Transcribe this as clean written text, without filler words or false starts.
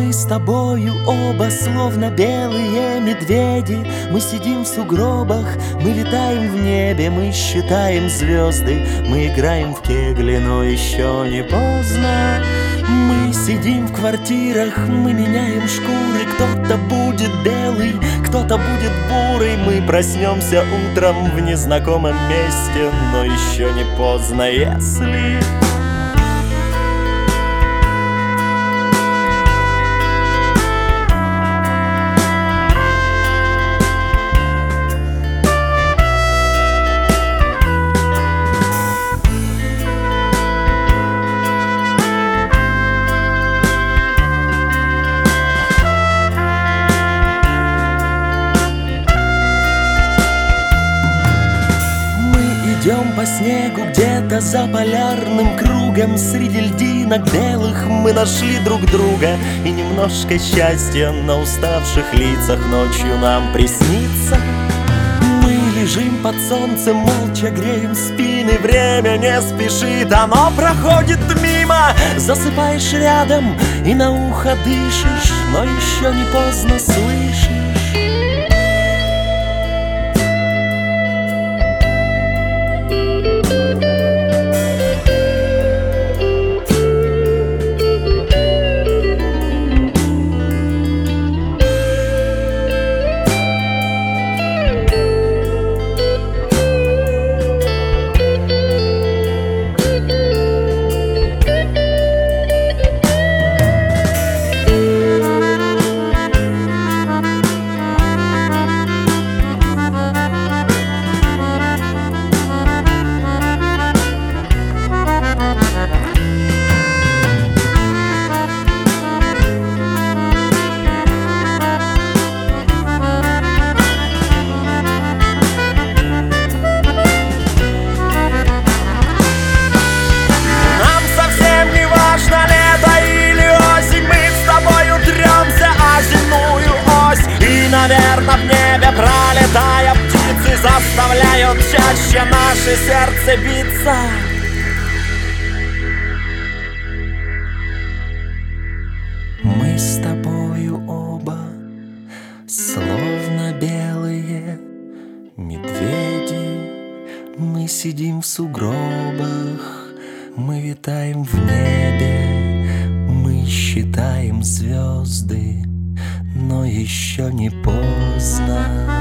Мы с тобою оба словно белые медведи. Мы сидим в сугробах, мы летаем в небе, мы считаем звезды, мы играем в кегли, но еще не поздно. Мы сидим в квартирах, мы меняем шкуры. Кто-то будет белый, кто-то будет бурый. Мы проснемся утром в незнакомом месте, но еще не поздно, если... Идем по снегу где-то за полярным кругом. Среди льдинок белых мы нашли друг друга. И немножко счастья на уставших лицах ночью нам приснится. Мы лежим под солнцем, молча греем спины. Время не спешит, оно проходит мимо. Засыпаешь рядом и на ухо дышишь, но еще не поздно, слышишь? Наверно, в небе пролетая, птицы заставляют чаще наше сердце биться. Мы с тобою оба словно белые медведи. Мы сидим в сугробах, мы витаем в небе, мы считаем звезды, но еще не поздно.